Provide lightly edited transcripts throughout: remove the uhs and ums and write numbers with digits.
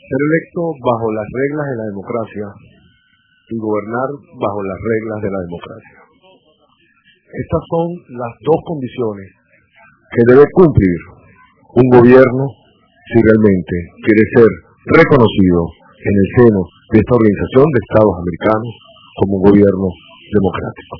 Ser electo bajo las reglas de la democracia y gobernar bajo las reglas de la democracia. Estas son las dos condiciones que debe cumplir un gobierno si realmente quiere ser reconocido en el seno de esta Organización de Estados Americanos como un gobierno democrático.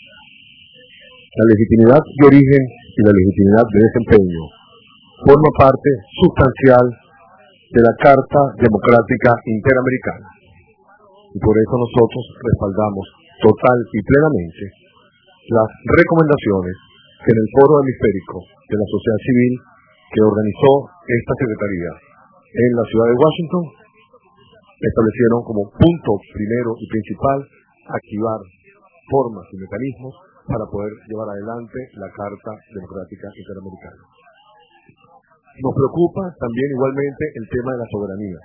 La legitimidad de origen y la legitimidad de desempeño forma parte sustancial de la Carta Democrática Interamericana. Y por eso nosotros respaldamos total y plenamente las recomendaciones que en el Foro Hemisférico de la Sociedad Civil que organizó esta Secretaría en la ciudad de Washington establecieron como punto primero y principal activar formas y mecanismos para poder llevar adelante la Carta Democrática Interamericana. Nos preocupa también igualmente el tema de la soberanía.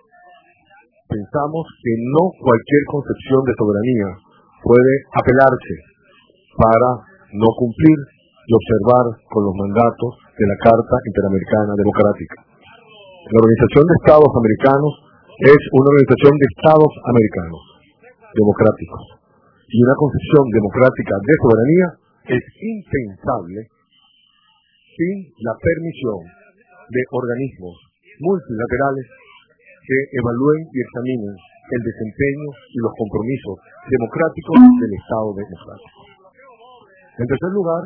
Pensamos que no cualquier concepción de soberanía puede apelarse para no cumplir y observar con los mandatos de la Carta Interamericana Democrática. La Organización de Estados Americanos es una organización de Estados americanos, democráticos, y una concepción democrática de soberanía es impensable sin la permisión de organismos multilaterales que evalúen y examinen el desempeño y los compromisos democráticos del Estado democrático. En tercer lugar,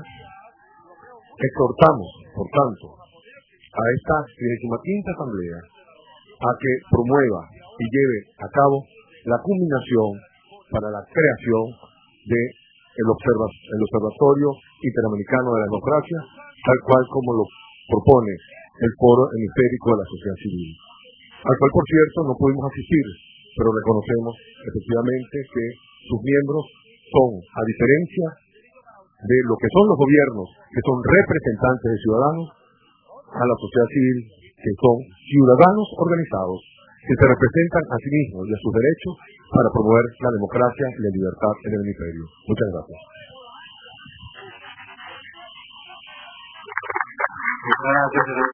exhortamos, por tanto, a esta 35ª Asamblea a que promueva y lleve a cabo la culminación para la creación del Observatorio Interamericano de la Democracia, tal cual como lo propone el Foro Hemisférico de la Sociedad Civil, al cual, por cierto, no pudimos asistir, pero reconocemos efectivamente que sus miembros son, a diferencia de lo que son los gobiernos, que son representantes de ciudadanos, a la sociedad civil, que son ciudadanos organizados, que se representan a sí mismos y a sus derechos para promover la democracia y la libertad en el hemisferio. Muchas gracias. Muchas gracias.